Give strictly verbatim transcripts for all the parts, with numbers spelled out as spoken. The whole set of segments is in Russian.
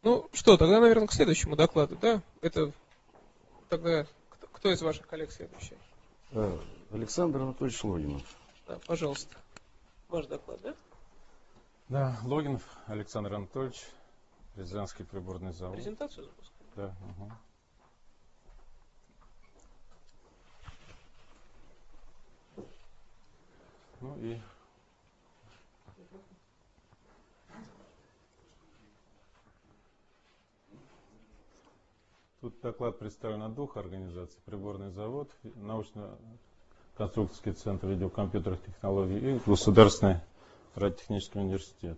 Ну что, тогда, наверное, к следующему докладу, да? Это тогда кто, кто из ваших коллег следующий? Александр Анатольевич Логинов. Да, пожалуйста. Ваш доклад, да? Да, Логинов Александр Анатольевич, Рязанский приборный завод. Презентацию запускаем? Да. Угу. Ну и тут доклад представлен от двух организаций: приборный завод, научно-конструкторский центр видеокомпьютерных технологий и Государственный радиотехнический университет.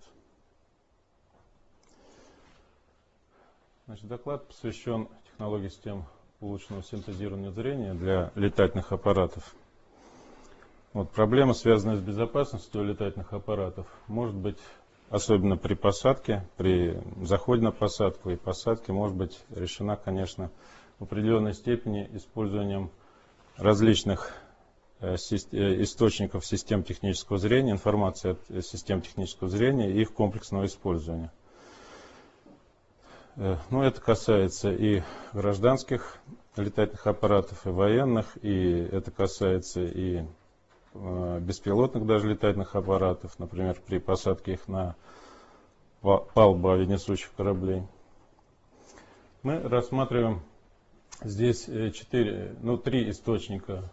Значит, доклад посвящен технологии систем улучшенного синтезирования зрения для летательных аппаратов. Вот, проблема, связанная с безопасностью летательных аппаратов, может быть, особенно при посадке, при заходе на посадку и посадке, может быть решена, конечно, в определенной степени использованием различных э, э, источников систем технического зрения, информации от систем технического зрения и их комплексного использования. Э, ну, это касается и гражданских летательных аппаратов, и военных, и это касается и беспилотных даже летательных аппаратов, например, при посадке их на палубу авианесущих кораблей. Мы рассматриваем здесь четыре, ну, три источника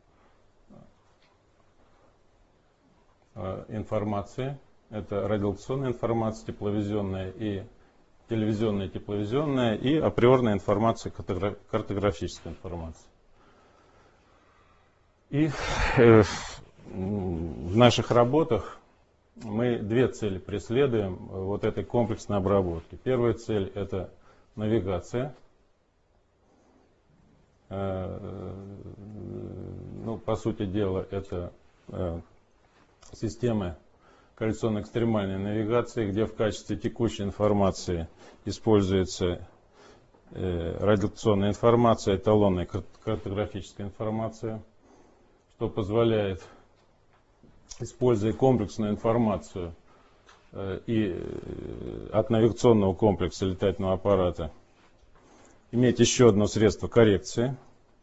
информации. Это радиолокационная информация, тепловизионная и телевизионная, тепловизионная, и априорная информация, картографическая информация. И э, в наших работах мы две цели преследуем вот этой комплексной обработки. Первая цель – это навигация. Э, ну, по сути дела, это э, системы корреляционно-экстремальной навигации, где в качестве текущей информации используется э, радиолокационная информация, эталонная картографическая информация, что позволяет, используя комплексную информацию э, и э, от навигационного комплекса летательного аппарата, иметь еще одно средство коррекции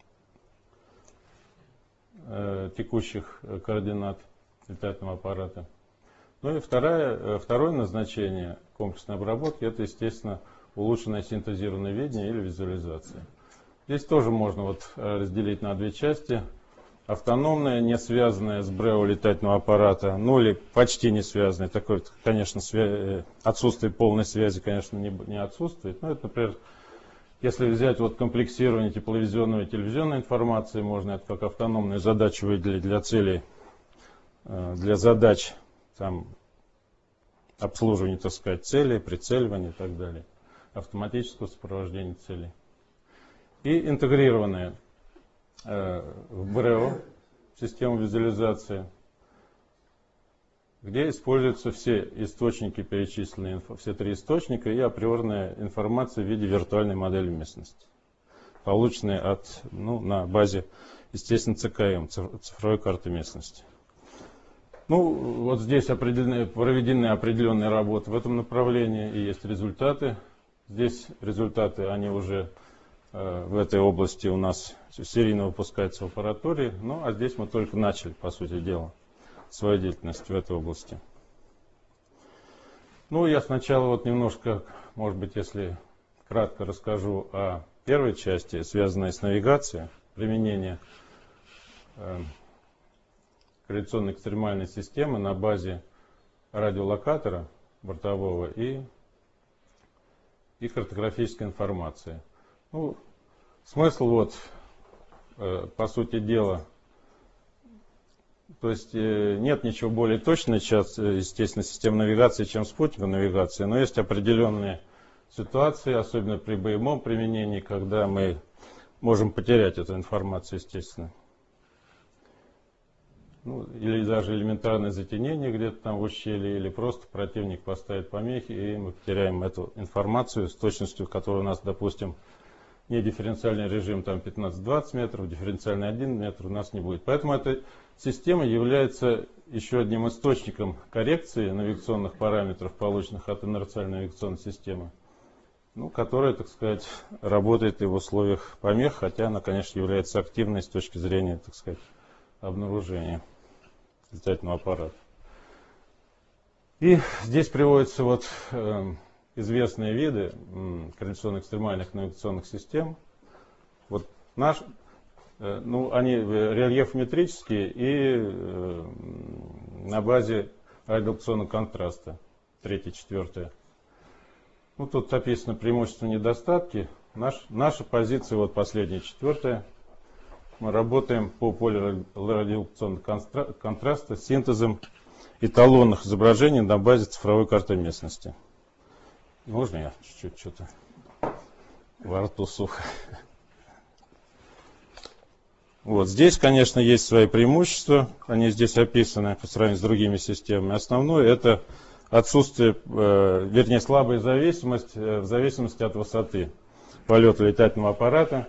э, текущих координат летательного аппарата. Ну и второе, второе назначение комплексной обработки – это, естественно, улучшенное синтезированное видение или визуализация. Здесь тоже можно вот разделить на две части. Автономная, не связанная с БРЭО летательного аппарата, ну или почти не связанная. Такое, конечно, свя... отсутствие полной связи, конечно, не, не отсутствует. Но это, например, если взять вот комплексирование тепловизионной и телевизионной информации, можно это как автономную задачу выделить для целей, для задач там, обслуживания, так сказать, целей, прицеливания и так далее, автоматического сопровождения целей. И интегрированная в БРЭО систему визуализации, где используются все источники, перечисленные, все три источника, и априорная информация в виде виртуальной модели местности, полученная от, ну, на базе, естественно, ЦКМ, цифровой карты местности. Ну, вот здесь определены, проведены определенные работы в этом направлении, и есть результаты. Здесь результаты, они уже э, в этой области у нас серийно выпускаются в аппаратуре, ну, а здесь мы только начали, по сути дела, свою деятельность в этой области. Ну, я сначала вот немножко, может быть, если кратко расскажу о первой части, связанной с навигацией, применение э, корреляционной экстремальной системы на базе радиолокатора бортового и, и картографической информации. Ну, смысл вот, э, по сути дела, то есть э, нет ничего более точного сейчас, естественно, систем навигации, чем спутниковой навигации, но есть определенные ситуации, особенно при боевом применении, когда мы можем потерять эту информацию, естественно. Ну, или даже элементарное затенение где-то там в ущелье, или просто противник поставит помехи, и мы потеряем эту информацию с точностью, которая у нас, допустим, не дифференциальный режим там пятнадцать-двадцать метров, дифференциальный один метр у нас не будет. Поэтому эта система является еще одним источником коррекции навигационных параметров, полученных от инерциальной навигационной системы. ну, которая, так сказать, работает и в условиях помех, хотя она, конечно, является активной с точки зрения, так сказать, обнаружения летательного аппарата. И здесь приводятся вот э, известные виды э, корреляционно-экстремальных навигационных систем. Вот наш, э, ну, они рельефометрические и э, на базе радиолокационного контраста, третье, четвертое. Ну, тут описано преимущества и недостатки. Наш, наша позиция, вот последняя, четвертая. Мы работаем по полю радиолокационного контраста с синтезом эталонных изображений на базе цифровой карты местности. Можно я чуть-чуть что-то во рту сухо? Вот здесь, конечно, есть свои преимущества. Они здесь описаны по сравнению с другими системами. Основное это отсутствие, э, вернее, слабая зависимость э, в зависимости от высоты полета летательного аппарата.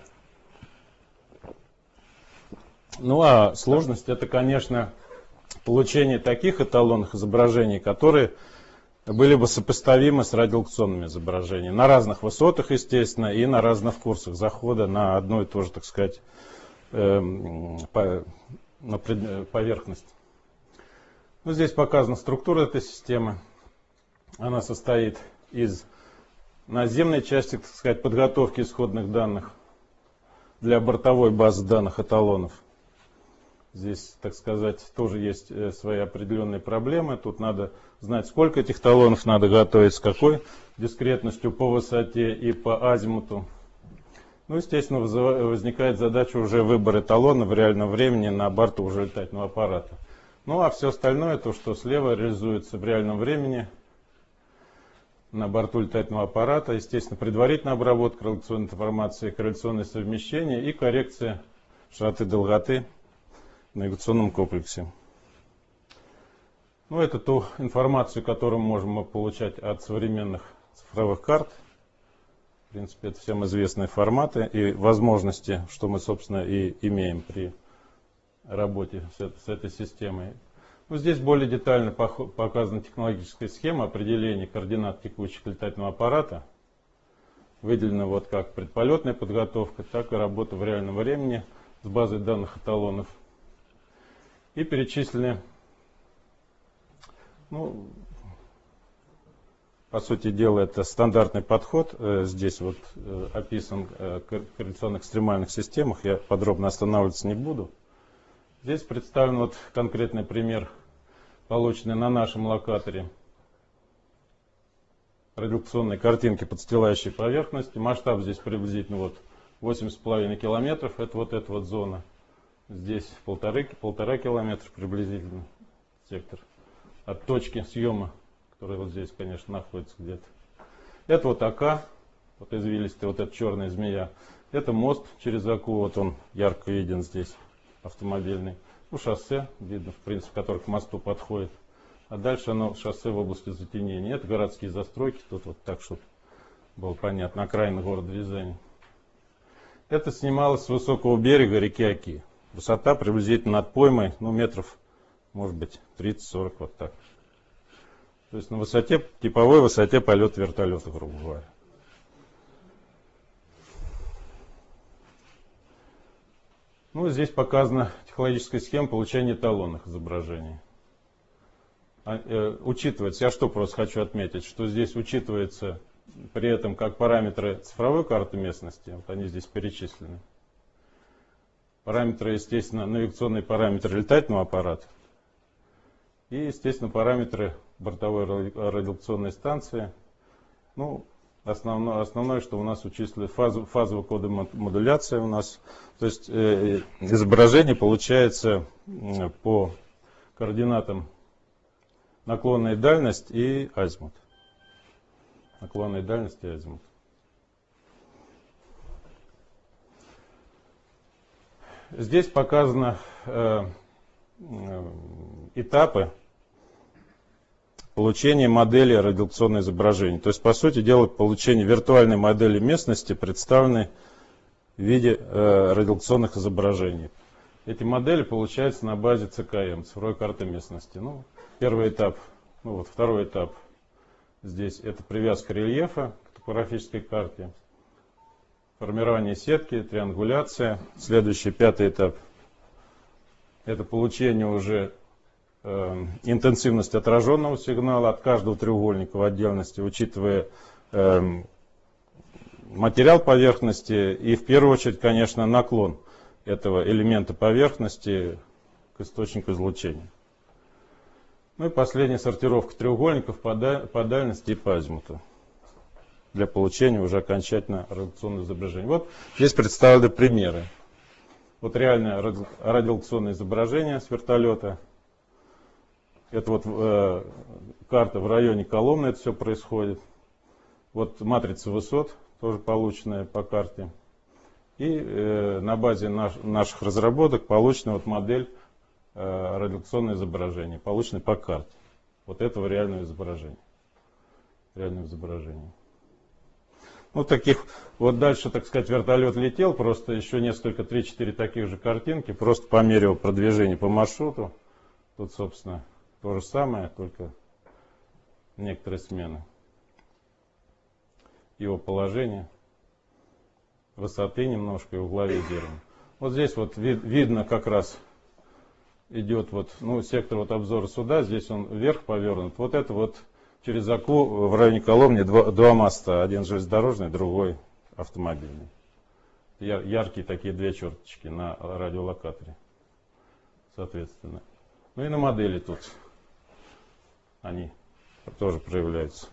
Ну а сложность это, конечно, получение таких эталонных изображений, которые были бы сопоставимы с радиолокационными изображениями. На разных высотах, естественно, и на разных курсах захода на одну и ту же, так сказать, э, по, на пред, поверхность. Ну, здесь показана структура этой системы. Она состоит из наземной части, так сказать, подготовки исходных данных для бортовой базы данных эталонов. Здесь, так сказать, тоже есть свои определенные проблемы. Тут надо знать, сколько этих эталонов надо готовить, с какой дискретностью по высоте и по азимуту. Ну, естественно, возникает задача уже выбора эталона в реальном времени на борту уже летательного аппарата. Ну, а все остальное, то, что слева реализуется в реальном времени на борту летательного аппарата, естественно, предварительная обработка корреляционной информации, корреляционное совмещение и коррекция широты долготы в навигационном комплексе. Ну, это ту информацию, которую можем мы получать от современных цифровых карт. В принципе, это всем известные форматы и возможности, что мы, собственно, и имеем при работе с этой системой. Ну, здесь более детально показана технологическая схема определения координат текущих летательного аппарата. Выделена вот как предполетная подготовка, так и работа в реальном времени с базой данных эталонов. И перечислены, ну, по сути дела, это стандартный подход. Здесь вот описан в корреляционных экстремальных системах, я подробно останавливаться не буду. Здесь представлен вот конкретный пример, полученный на нашем локаторе радиолокационной картинки подстилающей поверхности. Масштаб здесь приблизительно вот восемь с половиной километров, это вот эта вот зона. Здесь полторы, полтора километра приблизительно сектор от точки съема, которая вот здесь, конечно, находится где-то. Это вот АК, вот извилистая, вот эта черная змея. Это мост через Аку, вот он ярко виден здесь, автомобильный. Ну, шоссе, видно, в принципе, который к мосту подходит. А дальше оно шоссе в области затенения. Это городские застройки, тут вот так, чтобы было понятно, окраина города Рязани. Это снималось с высокого берега реки Оки. Высота приблизительно над поймой, ну, метров, может быть, тридцать-сорок, вот так. То есть на высоте, типовой высоте полета вертолета, грубо говоря. Ну, здесь показана технологическая схема получения эталонных изображений. А, э, учитывается, я что просто хочу отметить, что здесь учитывается при этом как параметры цифровой карты местности, вот они здесь перечислены. Параметры, естественно, навигационные параметры летательного аппарата. И, естественно, параметры бортовой радиолокационной станции. Ну, основное, основное, что у нас учислили фазу, фазовая кодомодуляция у нас. То есть э, изображение получается э, по координатам наклонная дальность и азимут. Наклонная дальность и азимут. Здесь показаны э, э, этапы получения модели радиолокационного изображения. То есть, по сути дела, получение виртуальной модели местности, представленной в виде э, радиолокационных изображений. Эти модели получаются на базе цэ ка эм, цифровой карты местности. Ну, первый этап, ну вот второй этап здесь это привязка рельефа топографической карте. Формирование сетки, триангуляция. Следующий, пятый этап, это получение уже э, интенсивности отраженного сигнала от каждого треугольника в отдельности, учитывая э, материал поверхности и в первую очередь, конечно, наклон этого элемента поверхности к источнику излучения. Ну и последняя сортировка треугольников по, да, по дальности и по азимуту для получения уже окончательно радиационного изображения. Вот здесь представлены примеры. Вот реальное ради, радиационное изображение с вертолета. Это вот э, карта в районе Коломны, это все происходит. Вот матрица высот, тоже полученная по карте. И э, на базе наш, наших разработок получена вот модель э, радиационного изображения, полученная по карте. Вот этого реального изображения. Реального изображения. Ну, таких, вот дальше, так сказать, вертолет летел, просто еще несколько, три-четыре таких же картинки, просто померил продвижение по маршруту. Тут, собственно, то же самое, только некоторые смены. Его положение, высоты немножко и угловедения. Вот здесь вот вид, видно как раз идет вот, ну, сектор вот обзора суда, здесь он вверх повернут. Вот это вот через Аку в районе Коломни два, два моста, один железнодорожный, другой автомобильный. Яр, яркие такие две черточки на радиолокаторе, соответственно. Ну и на модели тут они тоже проявляются.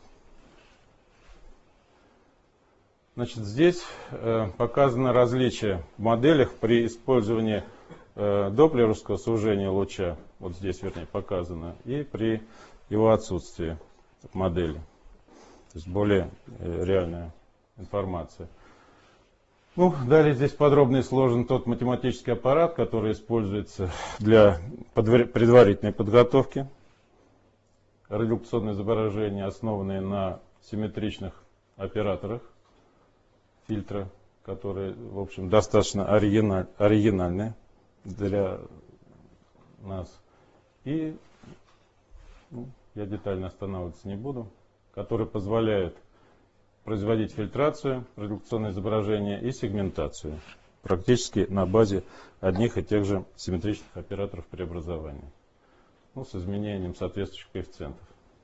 Значит, здесь э, показано различие в моделях при использовании э, доплеровского сужения луча, вот здесь, вернее, показано, и при его отсутствии в модели. То есть более э, реальная информация. Ну, далее здесь подробно изложен тот математический аппарат, который используется для предварительной подготовки. Радиолокационные изображения, основанные на симметричных операторах фильтра, которые, в общем, достаточно оригиналь, оригинальные для нас. И ну, я детально останавливаться не буду, которые позволяют производить фильтрацию, радиолокационное изображение и сегментацию практически на базе одних и тех же симметричных операторов преобразования. Ну, с изменением соответствующих коэффициентов.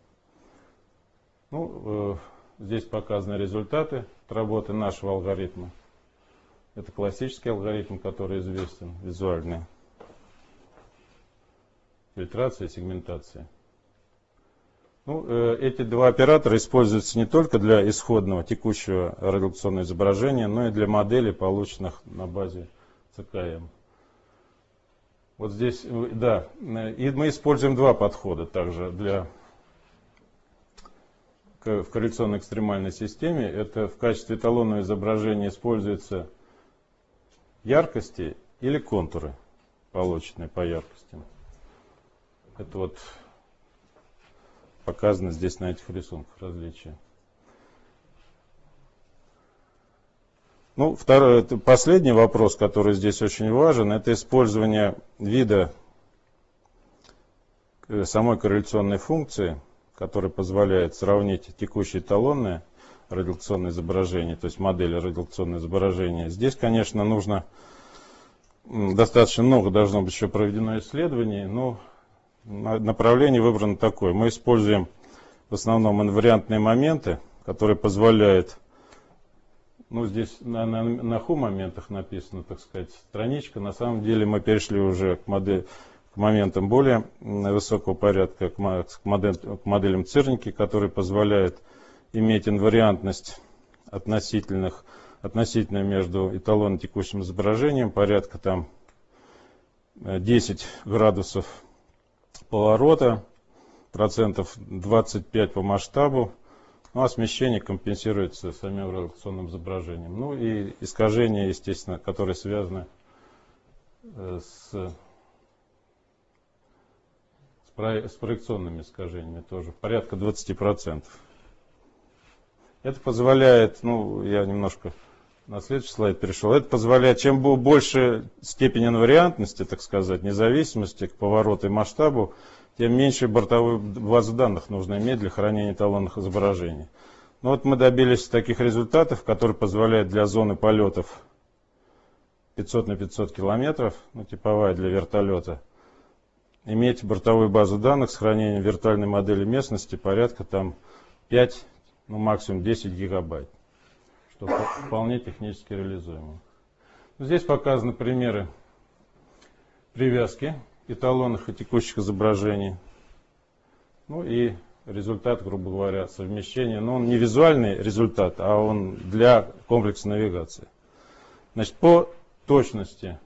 Ну, э, здесь показаны результаты работы нашего алгоритма. Это классический алгоритм, который известен, визуальный. Фильтрация и сегментация. Ну, э, эти два оператора используются не только для исходного текущего радиолокационного изображения, но и для моделей, полученных на базе цэ ка эм. Вот здесь, да, и мы используем два подхода также для, в корреляционной экстремальной системе. Это в качестве эталонного изображения используются яркости или контуры, полученные по яркости. Это вот показано здесь на этих рисунках различия. Ну, второй, последний вопрос, который здесь очень важен, это использование вида самой корреляционной функции, которая позволяет сравнить текущее эталонное радиолокационное изображение, то есть модель радиолокационного изображения. Здесь, конечно, нужно, достаточно много должно быть еще проведено исследований, но направление выбрано такое. Мы используем в основном инвариантные моменты, которые позволяют. Ну, здесь на, на, на ху моментах написано, так сказать, страничка. На самом деле мы перешли уже к, модель, к моментам более высокого порядка, к, к, модель, к моделям Цирники, которые позволяют иметь инвариантность относительных, относительно между эталонным текущим изображением, порядка там десять градусов поворота, процентов двадцать пять по масштабу. Ну, а смещение компенсируется самим радиолокационным изображением. Ну и искажения, естественно, которые связаны с, с, про, с проекционными искажениями тоже, порядка двадцать процентов. Это позволяет, ну, я немножко на следующий слайд перешел, это позволяет, чем больше степень инвариантности, так сказать, независимости к повороту и масштабу, тем меньше бортовую базу данных нужно иметь для хранения эталонных изображений. Ну вот мы добились таких результатов, которые позволяют для зоны полетов пятьсот на пятьсот километров, ну, типовая для вертолета, иметь бортовую базу данных с хранением виртуальной модели местности порядка там пять, ну максимум десять гигабайт, что вполне технически реализуемо. Здесь показаны примеры привязки эталонных и текущих изображений. Ну и результат, грубо говоря, совмещения. Но он не визуальный результат, а он для комплекса навигации. Значит, по точности,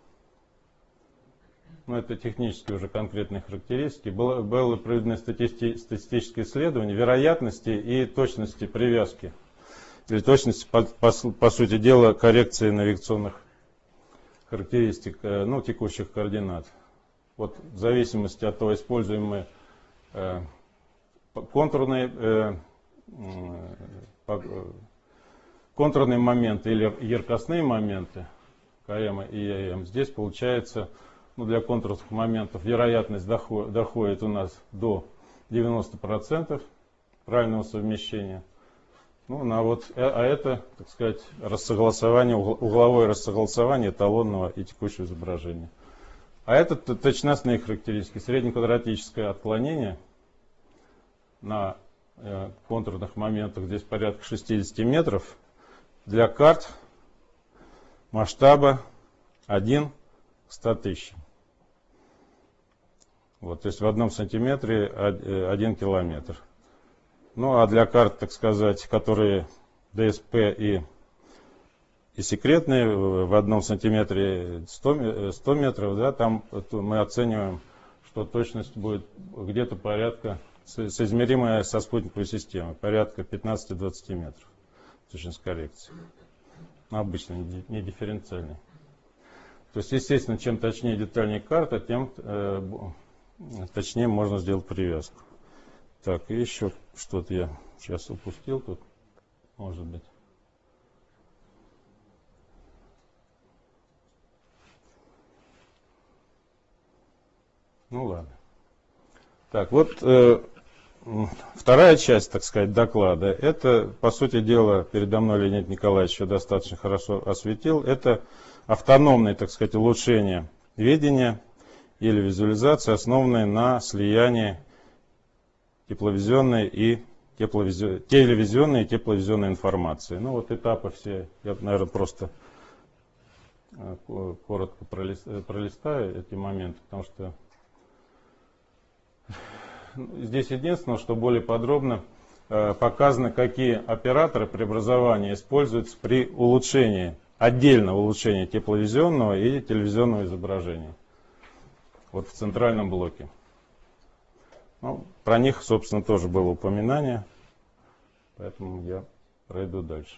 ну это технически уже конкретные характеристики, было, было проведено стати- статистическое исследование вероятности и точности привязки. Или точности, по, по, по сути дела, коррекции навигационных характеристик, ну, текущих координат. Вот в зависимости от того, используемые э, контурные, э, э, контурные моменты или яркостные моменты, КМ и ЕМ, здесь получается, ну, для контурных моментов вероятность доходит, доходит у нас до девяноста процентов правильного совмещения. Ну, на вот, а это, так сказать, рассогласование, угловое рассогласование эталонного и текущего изображения. А это точностные характеристики. Среднеквадратическое отклонение на э, контурных моментах здесь порядка шестидесяти метров. Для карт масштаба один к ста тысячам. Вот, то есть в одном сантиметре один километр. Ну, а для карт, так сказать, которые ДСП и, и секретные, в одном сантиметре сто, сто метров, да, там мы оцениваем, что точность будет где-то порядка, соизмеримая со спутниковой системой, порядка пятнадцати-двадцати метров. Точность коррекции. Обычно, не дифференциальной. То есть, естественно, чем точнее детальнее карта, тем э, точнее можно сделать привязку. Так, и еще что-то я сейчас упустил тут, может быть. Ну ладно. Так, вот э, вторая часть, так сказать, доклада, это, по сути дела, передо мной Леонид Николаевич еще достаточно хорошо осветил, это автономное, так сказать, улучшение видения или визуализации, основанные на слиянии тепловизионной и тепловизio... телевизионной и тепловизионной информации. Ну вот этапы все, я, наверное, просто коротко пролистаю эти моменты, потому что здесь единственное, что более подробно показано, какие операторы преобразования используются при улучшении, отдельно улучшении тепловизионного и телевизионного изображения. Вот в центральном блоке. Ну, про них, собственно, тоже было упоминание, поэтому я пройду дальше.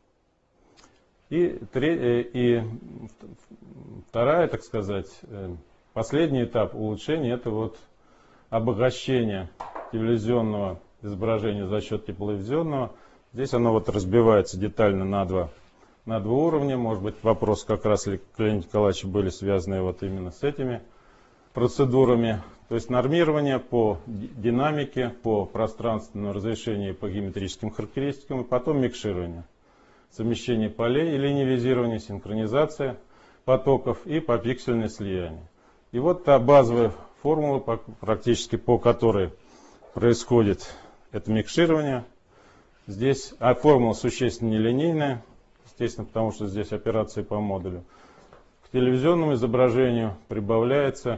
И, и вторая, так сказать, последний этап улучшения, это вот обогащение телевизионного изображения за счет тепловизионного. Здесь оно вот разбивается детально на два, на два уровня. Может быть, вопрос как раз ли к Леониду Николаевичу были связаны вот именно с этими процедурами. То есть нормирование по динамике, по пространственному разрешению, по геометрическим характеристикам, и потом микширование. Совмещение полей и линейизирование, синхронизация потоков и попиксельное слияние. И вот та базовая формула, практически по которой происходит это микширование. Здесь а формула существенно нелинейная, естественно, потому что здесь операции по модулю. К телевизионному изображению прибавляется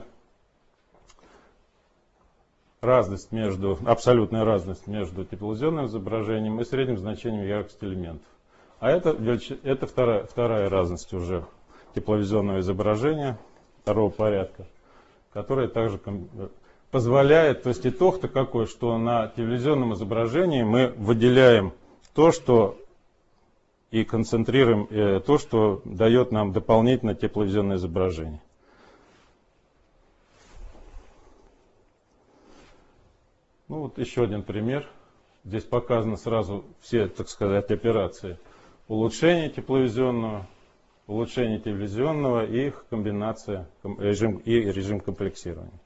разность между, абсолютная разность между тепловизионным изображением и средним значением яркости элементов. А это, это вторая, вторая разность уже тепловизионного изображения второго порядка, которая также позволяет, то есть итог-то какой, что на телевизионном изображении мы выделяем то, что и концентрируем э, то, что дает нам дополнительно тепловизионное изображение. Ну вот еще один пример. Здесь показаны сразу все, так сказать, операции улучшения тепловизионного, улучшения телевизионного и их комбинация режим, и режим комплексирования.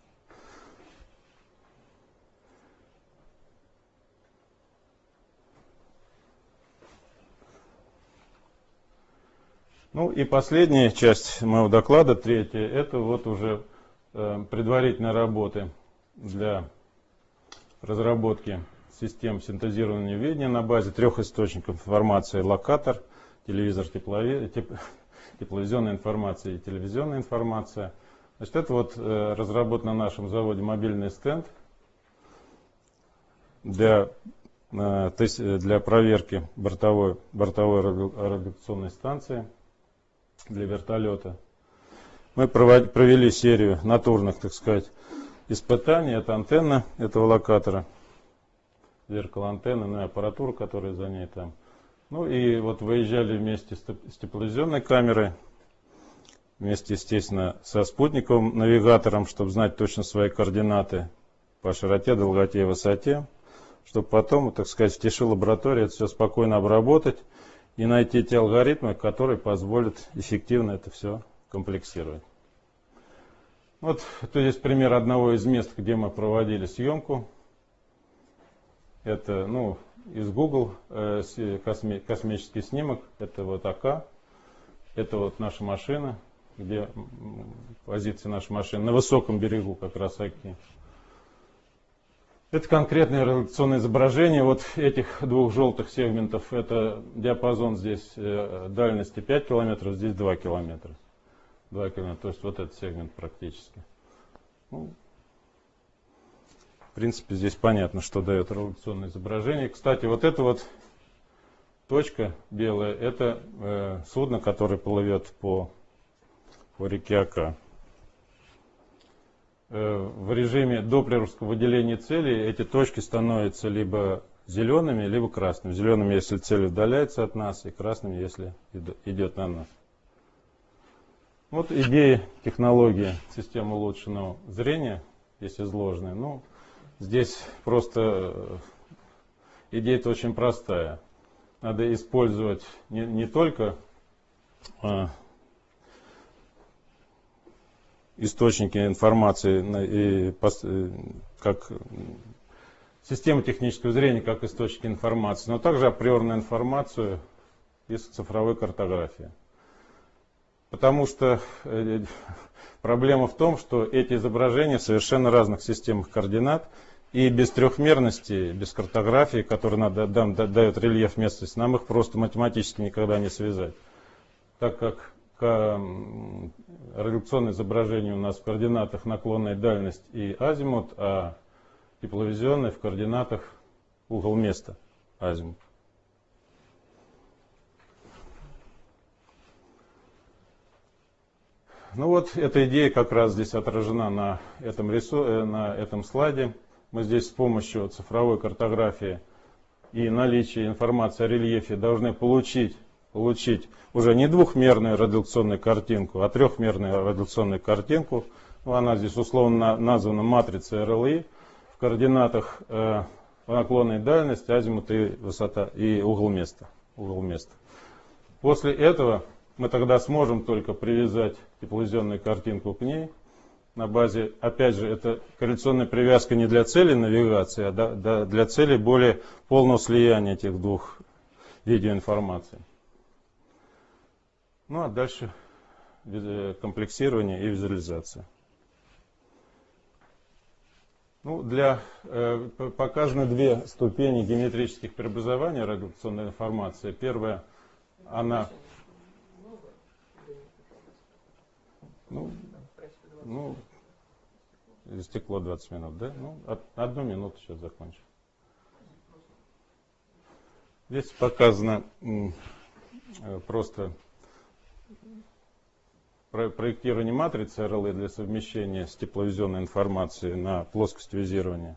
Ну и последняя часть моего доклада, третья, это вот уже э, предварительные работы для разработки систем синтезирования видения на базе трех источников информации: локатор, телевизор, теплове, теп, тепловизионная информация и телевизионная информация. Значит, это вот э, разработан на нашем заводе мобильный стенд для, э, для проверки бортовой, бортовой радиолокационной станции для вертолета. Мы провели серию натурных, так сказать, испытаний. Это антенна этого локатора, зеркало антенны, ну и аппаратура, которая за ней там. Ну и вот выезжали вместе с тепловизионной камерой, вместе, естественно, со спутниковым навигатором, чтобы знать точно свои координаты по широте, долготе и высоте, чтобы потом, так сказать, в тиши лаборатории это все спокойно обработать и найти те алгоритмы, которые позволят эффективно это все комплексировать. Вот это здесь пример одного из мест, где мы проводили съемку. Это, ну, из Google э, косми, космический снимок. Это вот АК. Это вот наша машина, где позиция нашей машины на высоком берегу как раз Оки. Это конкретное радиационное изображение вот этих двух желтых сегментов. Это диапазон здесь э, дальности пять километров, здесь два километра. два километра, то есть вот этот сегмент практически. Ну, в принципе, здесь понятно, что дает радиационное изображение. Кстати, вот эта вот точка белая, это э, судно, которое плывет по, по реке Ока. В режиме доплеровского выделения цели эти точки становятся либо зелеными, либо красными. Зелеными, если цель удаляется от нас, и красными, если идет на нас. Вот идея технологии системы улучшенного зрения здесь изложены. Ну, здесь просто идея-то очень простая. Надо использовать не, не только источники информации и как система технического зрения, как источники информации, но также априорную информацию из цифровой картографии. Потому что проблема в том, что эти изображения в совершенно разных системах координат, и без трехмерности, без картографии, которая надо, дает рельеф местности, нам их просто математически никогда не связать. Так как радиационное изображение у нас в координатах наклонная дальность и азимут, а тепловизионное в координатах угол места азимут. Ну вот, эта идея как раз здесь отражена на этом, рису... на этом слайде. Мы здесь с помощью цифровой картографии и наличия информации о рельефе должны получить получить уже не двухмерную радиационную картинку, а трехмерную радиационную картинку. Ну, она здесь условно названа матрицей эр эл и в координатах э, наклонной дальности, азимут и высота и угол места, угол места. После этого мы тогда сможем только привязать тепловизионную картинку к ней на базе, опять же, это корреляционная привязка не для цели навигации, а для цели более полного слияния этих двух видеоинформаций. Ну а дальше комплексирование и визуализация. Ну, для, э, показаны две ступени геометрических преобразований радиационной информации. Первая, она... Ну, ну, истекло двадцать минут, да? Ну, одну минуту сейчас закончу. Здесь показано м, просто... проектирование матрицы эр эл и для совмещения с тепловизионной информацией на плоскость визирования.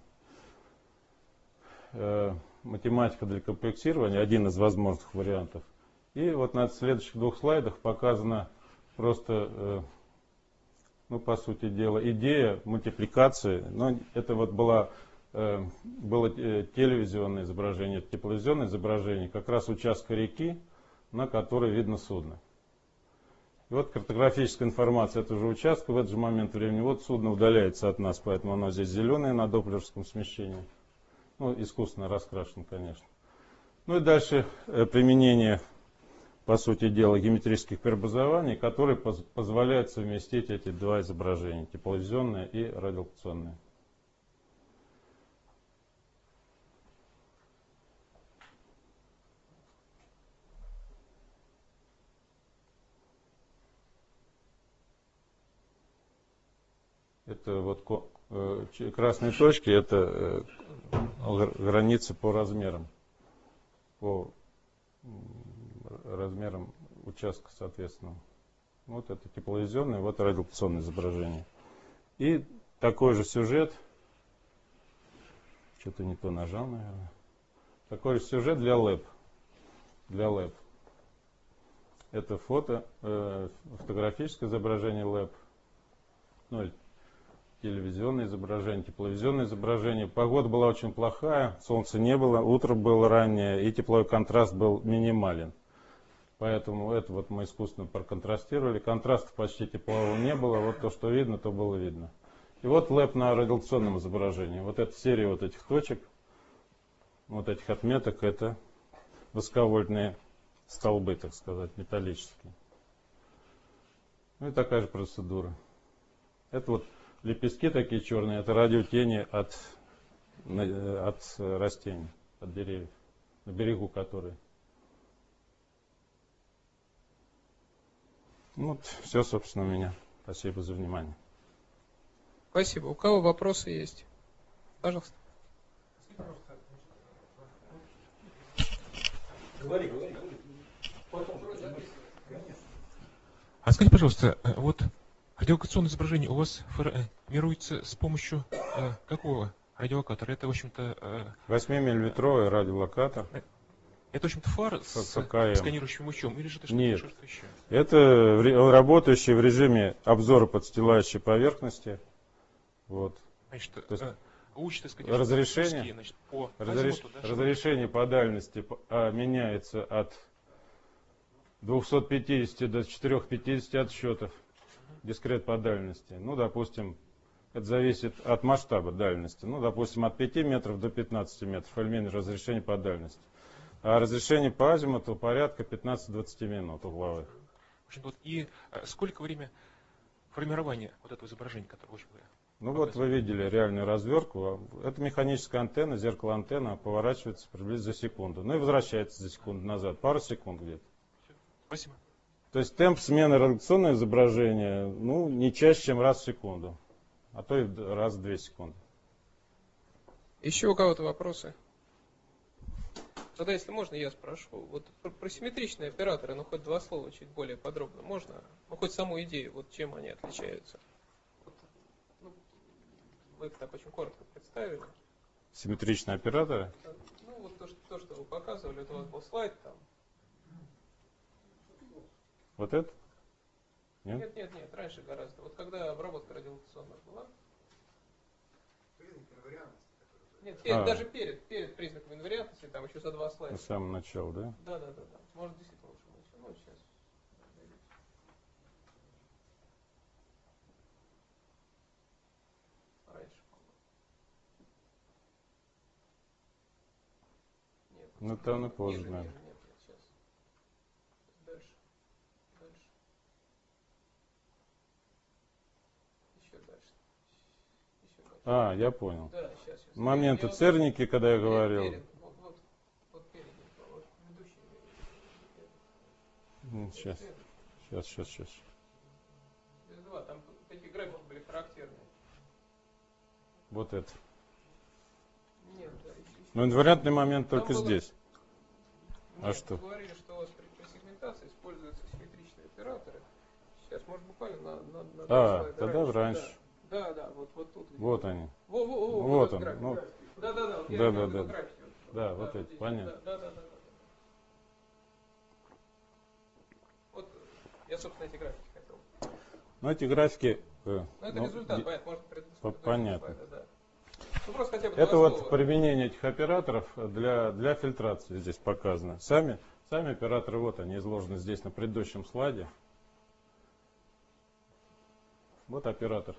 Э, математика для комплексирования, один из возможных вариантов. И вот на следующих двух слайдах показана просто, э, ну, по сути дела, идея мультипликации. Но это вот была, э, было телевизионное изображение, тепловизионное изображение, как раз участка реки, на которой видно судно. И вот картографическая информация этого же участка в этот же момент времени. Вот судно удаляется от нас, поэтому оно здесь зеленое на доплеровском смещении. Ну, искусственно раскрашено, конечно. Ну и дальше применение по сути дела, геометрических преобразований, которые поз позволяют совместить эти два изображения, тепловизионное и радиолокационное. Это вот э, красные точки, это э, границы по размерам, по размерам участка, соответственно. Вот это тепловизионное, вот радиолокационное изображение. И такой же сюжет, что-то не то нажал, наверное. Такой же сюжет для лэб. Для лэб. Это фото, э, фотографическое изображение лэб. Ну, телевизионное изображение, тепловизионное изображение. Погода была очень плохая, солнца не было, утро было раннее, и тепловой контраст был минимален. Поэтому это вот мы искусственно проконтрастировали. Контраста почти теплового не было. Вот то, что видно, то было видно. И вот лэб на радиолокационном изображении. Вот эта серия вот этих точек, вот этих отметок, это высоковольтные столбы, так сказать, металлические. Ну и такая же процедура. Это вот лепестки такие черные, это радиотени от, от растений, от деревьев, на берегу которые. Вот, все, собственно, у меня. Спасибо за внимание. Спасибо. У кого вопросы есть? Пожалуйста. Говори, говори. А скажите, пожалуйста, вот радиолокационное изображение у вас формируется с помощью э, какого радиолокатора? Это, в общем-то... Э, восьмимиллиметровый радиолокатор. Это, в общем-то, фар с ФКМ. сканирующим лучом? Или же это что-то Нет. что-то еще? Это работающий в режиме обзора подстилающей поверхности. Вот. Значит, То есть э, учитывая, конечно, разрешение, узкие, значит, по разреш, азимуту, да, разрешение по дальности а, меняется от двухсот пятидесяти до четырёхсот пятидесяти отсчетов. Дискрет по дальности. Ну, допустим, это зависит от масштаба дальности. Ну, допустим, от пяти метров до пятнадцати метров. Или разрешение по дальности. А разрешение по азимуту порядка пятнадцати-двадцати минут угловых. В общем, вот, и э, сколько время формирования вот этого изображения, которое очень говоря? Ну вот вы видели реальную развертку. Это механическая антенна, зеркало антенна поворачивается приблизительно за секунду. Ну и возвращается за секунду назад. Пару секунд где-то. Спасибо. То есть темп смены радиационного изображения, ну, не чаще, чем раз в секунду. А то и раз в две секунды. Еще у кого-то вопросы? Тогда, если можно, я спрошу. Вот про, про симметричные операторы, ну хоть два слова чуть более подробно можно? Ну хоть саму идею, вот чем они отличаются? Вот, ну, вы их так очень коротко представили. Симметричные операторы? Ну вот то, что, то, что вы показывали, это у вас был слайд там. Вот это? Нет? Нет, нет, нет, раньше гораздо. Вот когда обработка радиолокационных была. Нет, перед, А. даже перед, перед признаком инвариантности, там еще за два слайда. На самом начале, да? Да, да, да, да. Может, действительно лучше начать. Ну, сейчас. Раньше, по-моему. Нет. Ну, там и позже, ниже, наверное. ниже, нет, нет, сейчас. Дальше. Дальше. Еще дальше. Еще дальше. А, я понял. Да, сейчас, сейчас. Моменты Я вот- церники, когда я перед- говорил. перед, вот, вот, вот перед, вот, ведущий. Ну, Сейчас, сейчас, сейчас, сейчас. Без два, там такие графики были характерные. Вот это. Нет, да, еще, еще. Но инвариантный момент Там только было- здесь. Нет, А что? Вы говорили, что у вас при, при сегментации используются симметричные операторы. Сейчас, может, буквально на, на, на А, два слайда тогда раньше. Да, да, да, вот, вот тут. где- Вот они. Во, во, во, Вот этот он, график. ну. Да, да, да. вот я Да, имею в да, виду да. графики. Да, вот эти, здесь, понятно. Да, да, да, да, да. Вот я, собственно, эти графики хотел. Ну, эти графики... э, Ну, это ну, результат, де- понятно, можно предусмотреть. понятно. Да. Ну, просто хотя бы Это два вот слова. применение этих операторов для, для фильтрации здесь показано. Сами, сами операторы, вот они изложены здесь на предыдущем слайде. Вот оператор.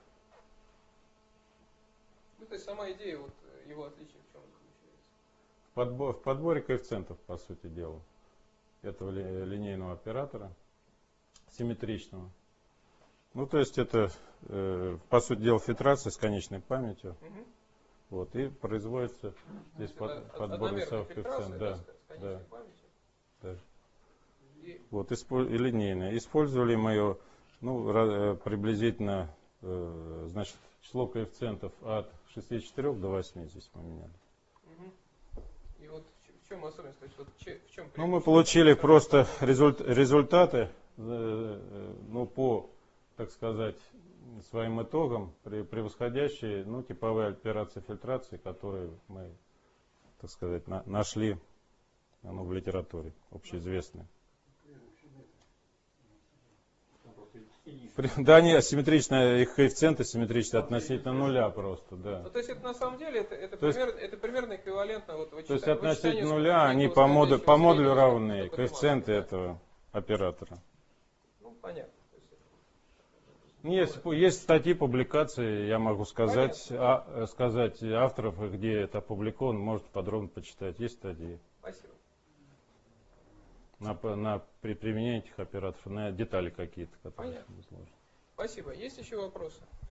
Ну, то есть сама идея, вот его отличие в чем заключается? В, подбор, в подборе коэффициентов, по сути дела. этого ли- линейного оператора, симметричного. Ну, то есть это, э, по сути дела, фильтрация с конечной памятью. Мгм. Вот, и производится здесь Это под- од- подбор одномерная весовых фильтрация, коэффициентов. да, Да, с с конечной да, памятью. да. И Вот, испо- и линейное. Использовали мы ее, ну, ра- э, приблизительно, э, значит, число коэффициентов от шестидесяти четырёх до восьми здесь мы меняли. Мгм. И вот в ч- в чем особенность? То есть вот че- в чем Ну, мы преимущество получили компьютера? просто результ- результаты, э, э, ну, по, так сказать, своим итогам, при- превосходящие, ну, типовые операции фильтрации, которые мы, так сказать, на- нашли, ну, в литературе, общеизвестные. При- Да, они асимметричные, их коэффициенты симметричны относительно нуля просто, Ну, да. то есть это на самом деле это, это, То есть- примерно, это примерно эквивалентно вот вычита- То есть вычитанию относительно с- нуля они некого по, моду- скользящего по модулю среднего равны, степени коэффициенты математики, да? этого оператора. Ну, понятно. То есть это- Ну, Есть, есть статьи, публикации, я могу сказать, Понятно. а- сказать авторов, где это опубликовано, можете подробно почитать. Есть статьи Спасибо. на, п- на при применении этих операторов, на детали какие-то, которые Понятно. изложены. Спасибо. Есть еще вопросы?